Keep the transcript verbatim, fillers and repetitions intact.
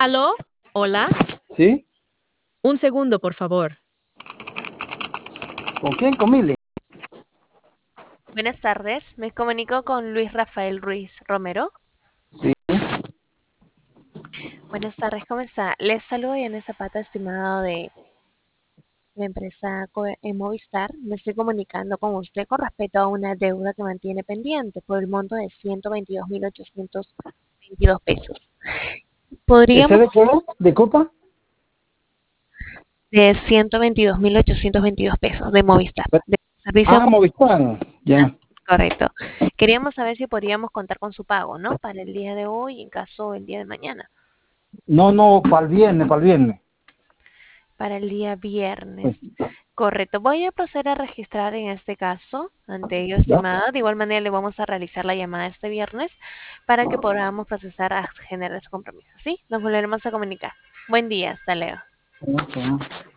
¿Aló? ¿Hola? ¿Sí? Un segundo, por favor. ¿Con quién? Con Mili. Buenas tardes, me comunico con Luis Rafael Ruiz Romero. Sí. Buenas tardes, ¿cómo está? Les saludo en Zapata, estimado de la empresa Co- eh, Movistar. Me estoy comunicando con usted con respecto a una deuda que mantiene pendiente por el monto de ciento veintidós mil ochocientos veintidós pesos. ¿Ese Podríamos, de qué? ¿De Copa? de ciento veintidós mil ochocientos veintidós pesos de Movistar, de servicio Ah, co- Movistar. Ya. correcto. Queríamos saber si podríamos contar con su pago, ¿no? Para el día de hoy, en caso el día de mañana. No, no, para el viernes, para el viernes. Para el día viernes. Sí. Correcto. Voy a proceder a registrar en este caso ante ello, ¿Ya? estimada. De igual manera le vamos a realizar la llamada este viernes para que podamos procesar a generar ese compromiso. ¿Sí? Nos volveremos a comunicar. Buen día. Hasta luego. Ya, ya.